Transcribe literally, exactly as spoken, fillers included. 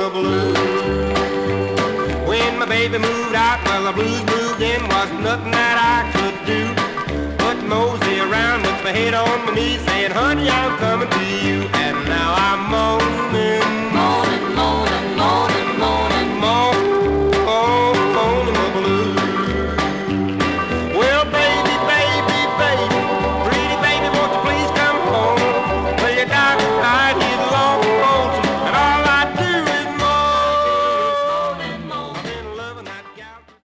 the blues. When my baby moved out, well, the blues moved in. Was nothing that I could do but mosey around with my head on my knees saying, honey, I'm coming to you.